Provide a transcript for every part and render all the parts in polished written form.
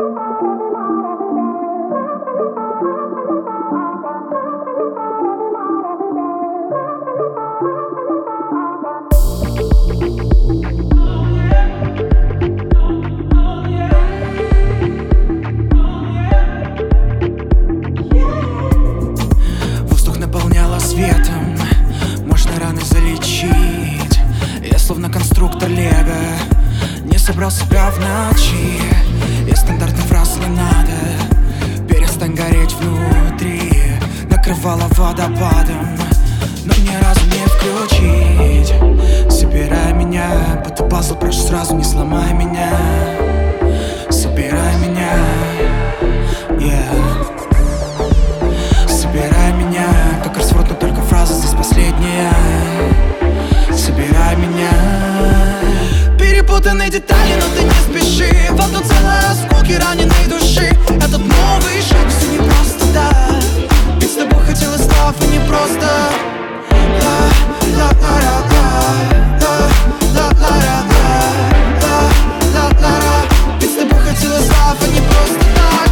Воздух наполняла светом, можно раны залечить. Я словно конструктор Лего, не собрал себя в ночи. И стандартных фраз не надо, перестань гореть внутри. Накрывала водопадом, но ни разу не включить. Собирай меня, будто пазл, прошу, сразу не сломай меня. Собирай меня, yeah. Собирай меня, как кроссворд, но только фраза здесь последняя. Собирай меня. Перепутанные детали, но ты не спеши. В одно целое осколки раненой души. Этот новый шаг, все не просто, да. Ведь с тобой хотелось слав, и не просто. Ведь с тобой хотелось слав, и не просто так.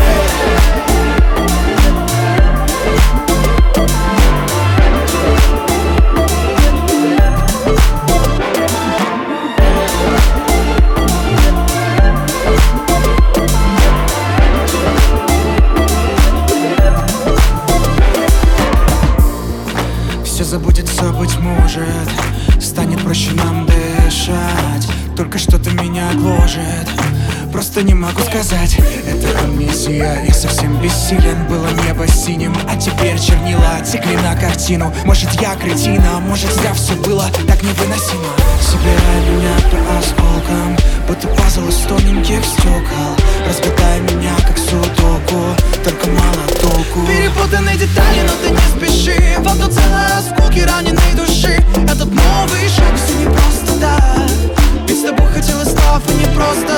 Все забудется, быть может, станет проще нам дышать. Только что-то меня гложет, просто не могу сказать. Это амнезия, я совсем бессилен. Было небо синим, а теперь чернила текли на картину. Может, я кретина, может, зря все было так невыносимо. Собирай меня по осколкам, будто пазл из тоненьких стекол. Разгадай меня, как судоку, только мало толку. Перепутанные детали, но ты не спеши. В одно целое осколки раненой души. Этот новый шаг, все не просто, да. Ведь с тобой хотелось слав, и не просто.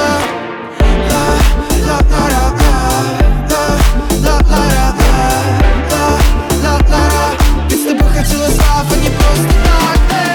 Ведь с тобой хотелось слав, и не просто так.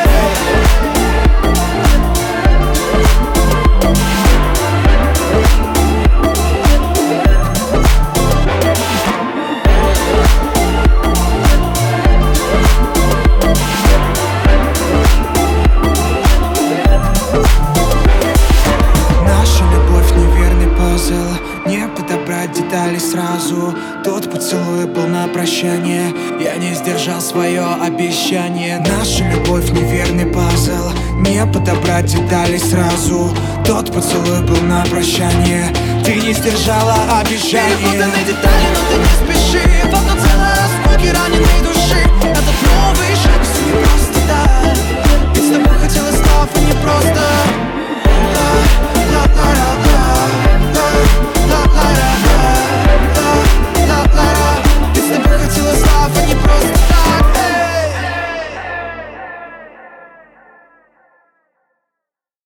Не подобрать детали сразу. Тот поцелуй был на прощание, я не сдержал свое обещание. Наша любовь неверный пазл, не подобрать детали сразу. Тот поцелуй был на прощание, ты не сдержала обещание. Перепутанные детали, но ты не спеши. В одно целое осколки раненой души.